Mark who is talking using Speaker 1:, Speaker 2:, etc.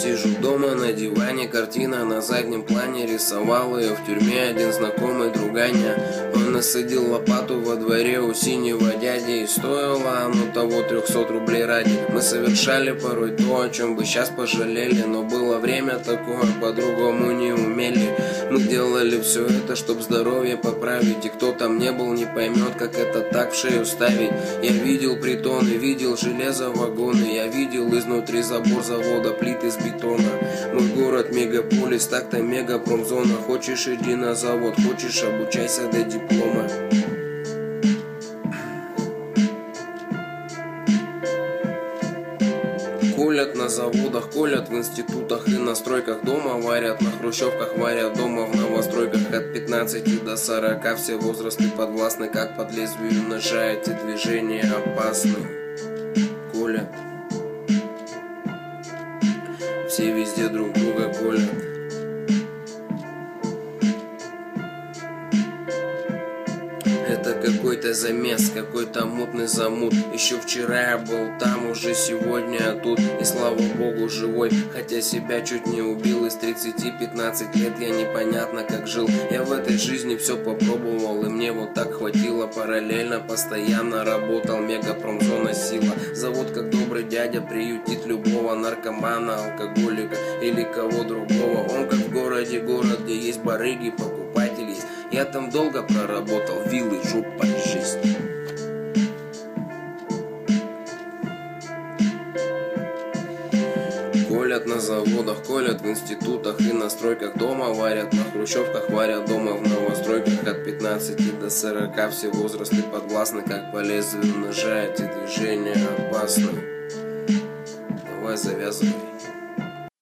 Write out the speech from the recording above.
Speaker 1: Сижу дома на диване, картина на заднем плане. Рисовал ее в тюрьме один знакомый друганя. Он насадил лопату во дворе у синего дяди, и стоило оно того 300 рублей ради. Мы совершали порой то, о чем бы сейчас пожалели, но было время такое, по-другому не умели. Мы делали все это, чтоб здоровье поправить, и кто там не был, не поймет, как это так в шею ставить. Я видел притоны, видел железо вагоны, я видел изнутри забор завода, плиты из бетона. Мой город мегаполис, так-то мегапромзона. Хочешь, иди на завод, хочешь, обучайся до диплома. Колят на заводах, колят в институтах и на стройках. Дома варят, на хрущевках варят, дома в новостройках. От 15 до 40 все возрасты подвластны, как под лезвию ножа эти движения опасны. Колят, все везде друг друга колят. Это какой-то замес, какой-то мутный замут. Еще вчера я был там, уже сегодня я тут. И слава богу живой, хотя себя чуть не убил. Из 30-15 лет я непонятно как жил. Я в этой жизни все попробовал, и мне вот так хватило. Параллельно постоянно работал, мегапромзона сила. Завод как добрый дядя приютит любого наркомана, алкоголика или кого другого. Он как в городе, город, где есть барыги, покупатели есть. Я там долго проработал, виллы, жопа, жизнь. Колят на заводах, колят в институтах и на стройках. Дома варят, на хрущевках варят, дома в новостройках. От 15 до 40 все возрасты подвластны, как по лезвию ножа эти движения опасны. Давай завязывай.